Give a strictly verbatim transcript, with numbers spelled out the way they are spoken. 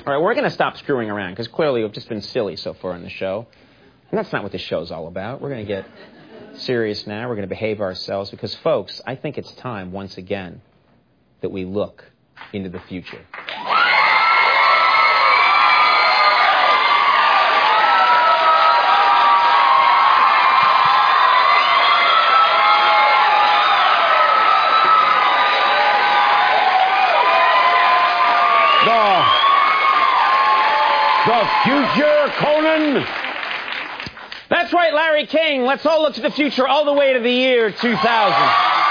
All right, we're going to stop screwing around because clearly we've just been silly so far in the show. And that's not what this show's all about. We're going to get serious now. We're going to behave ourselves because, folks, I think it's time once again that we look into the future. The future, Conan? That's right, Larry King. Let's all look to the future all the way to the year two thousand.